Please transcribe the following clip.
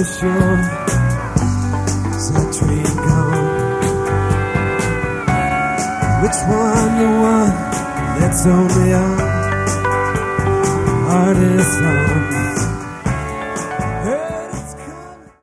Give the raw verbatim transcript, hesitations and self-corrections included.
the shore. Is that train gone? Which one you want? That's only our hardest songs.